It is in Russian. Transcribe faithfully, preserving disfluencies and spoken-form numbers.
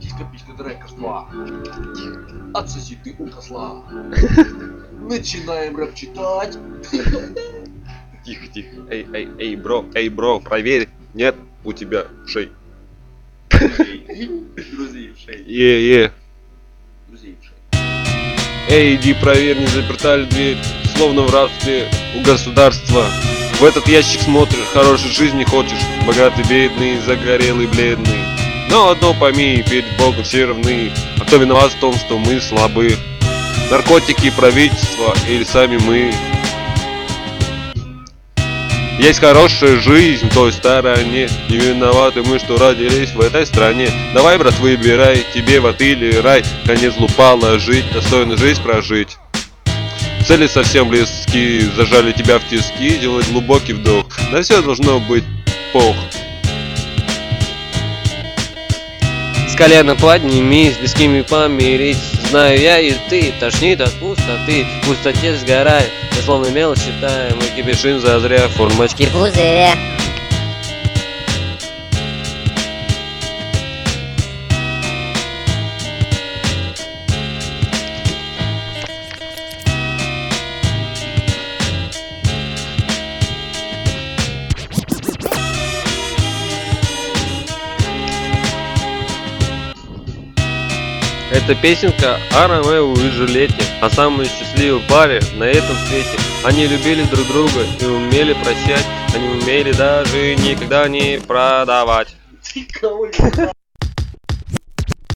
Тиска-писька трекер два. Отсоси ты у козла. Начинаем рэп читать. Тихо, тихо. Эй, эй, эй, бро, эй, бро, проверь, нет у тебя ушей. Друзей в шее. Е-е. Друзей в шее. Эй, иди проверь, не заперта ли дверь, словно в рабстве у государства. В этот ящик смотришь, хорошей жизни хочешь, богатый, бедный, загорелый, бледный. Но одно пойми, перед Богом все равны, а кто виноват в том, что мы слабы? Наркотики, правительство или сами мы? Есть хорошая жизнь в той стороне, не виноваты мы, что родились в этой стране. Давай, брат, выбирай, тебе в ад или рай, конец лупала жить, достойно жизнь прожить. Цели совсем близки, зажали тебя в тиски, делать глубокий вдох, да все должно быть пох. С колена поднимись, с близкими помирись. Знаю я и ты, тошнит от пустоты. В пустоте сгорает, я словно мелочь считаю. Мы кипишим зазря, формочки пузыря. Это песенка о Ромео и Джульетте, о самой счастливой паре на этом свете. Они любили друг друга и умели прощать, они умели даже никогда не продавать.